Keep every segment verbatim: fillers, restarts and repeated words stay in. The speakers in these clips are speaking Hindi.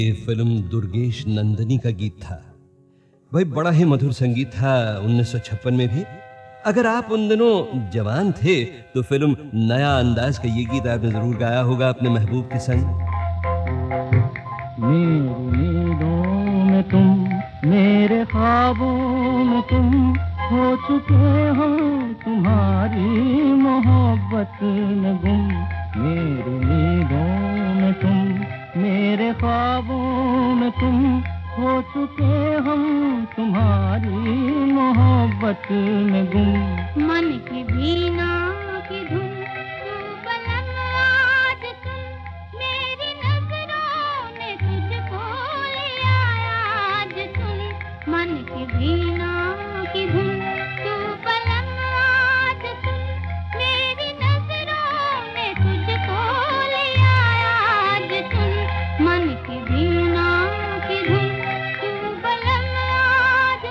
ये फिल्म दुर्गेश नंदिनी का गीत था। भाई बड़ा ही मधुर संगीत था उन्नीस सौ छप्पन में भी। अगर आप उन दिनों जवान थे तो फिल्म नया अंदाज का ये गीत आपने जरूर गाया होगा अपने महबूब के संग। मेरी नींदों में तुम, मेरे ख्वाबों में तुम, हो चुके हो तुम्हारी मोहब्बत में गुम। मेरी नींदों में तुम, मेरे ख्वाबों में तुम, हो चुके हम तुम्हारी मोहब्बत में गुम। मन की वीणा की धुन तू बलम आज तुम, मेरी नजरों ने तुझको लिया आज सुन। मन की वीणा की धुन तू बलम आज तुम, मेरी नजरों ने तुझको लिया आज सुन। मन की वीणा की धुन तू बलम आज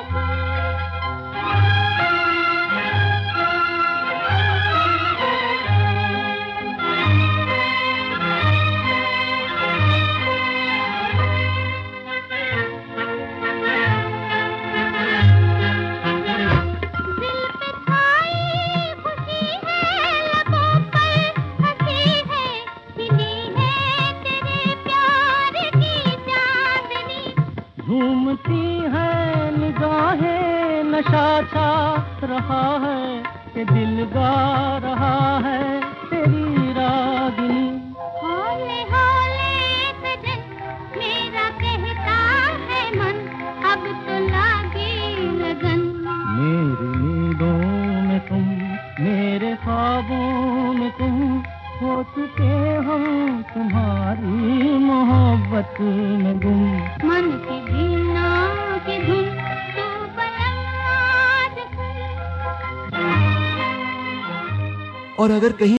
घूमती है निगाहें, नशा छा रहा है कि दिल गा रहा है तेरी रागिनी। हौले हौले सजन मेरा कहता है मन, अब तो लागे लगन। मेरी नींदों में तुम, मेरे ख्वाबों में तुम, हो चुके हम तुम्हारी मोहब्बत में गुम। मन की वीणा की धुन तू बलम आज सुन। और अगर कहीं